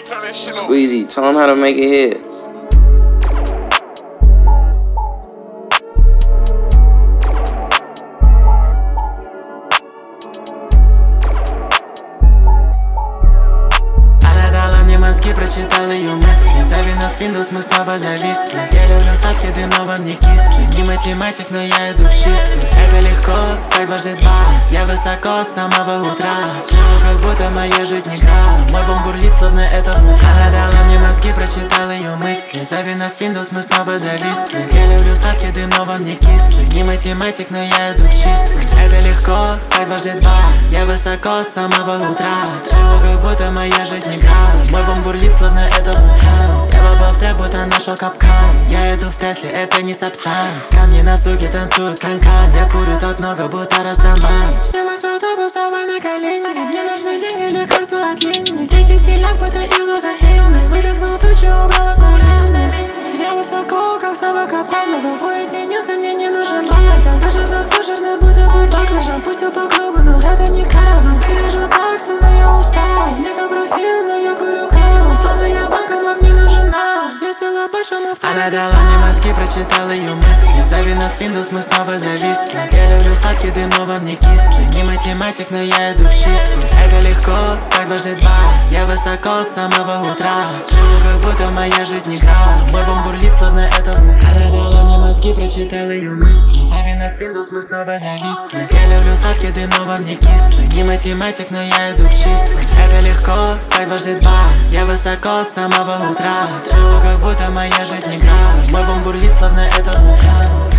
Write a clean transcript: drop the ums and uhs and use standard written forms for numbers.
Squeezy, tell him how to make it hit. Мозги прочитал ее мысли. Зови нас Windows, мы снова зависли. Я люблю сладкий дым, но во мне кислый. Не математик, но я иду к числу. Это легко, как дважды два. Я высоко с самого утра. Живу, как будто моя жизнь игра. Мой бом бурлит, словно это вулкан. Она дала мне мозги, прочитал ее мысли. Зови нас Windows, мы снова зависли. Я люблю сладкий дым, но во мне кислый. Не математик, но я иду к числу. Это легко, как дважды два. Я высоко с самого утра. Живу, как будто моя жизнь игра. Мой бом бурлит, словно это вулкан. Я попал в трек, будто нашел капкан. Я иду в Тесле, это не Сапсан. Камни на суке танцуют канкан. Я курю так много, будто Растаман. Жди мой автобус, вставай на колени. Мне нужны деньги, лекарства от линии. Дикий силяк, будто иглука сильный. Выдохнул тучи, убрала курение. Я высоко, как собака Павлова. Уединился, мне не нужен балаган. Даже бэкважерный, будто твой баклажан. Пустил по кругу, но это не караван. Лежу так, словно я устал. Не как профиль, но я курю хаос. Словно я банком, а мне нужна. Я стала большому в Она дала мне мозги, прочитала ее мысли. Зови нас Windows, мы снова зависли. Я люблю сладкий дым, но во мне кислый. Не математик, но я иду к числу. Это легко, как дважды два. Я высоко с самого утра. Живу, как будто моя жизнь игра. Мой бом бурлит, словно это вулкан. Она дала мне мозги, прочитала ее мысли. Зови нас Windows, мы снова зависли. Я люблю сладкий дым, но во мне кислый. Не математик, но я иду к числу. Это легко, как дважды два. Я высоко с самого утра. Живу, как будто моя жизнь игра. Мой бом бурлит, словно это вулкан.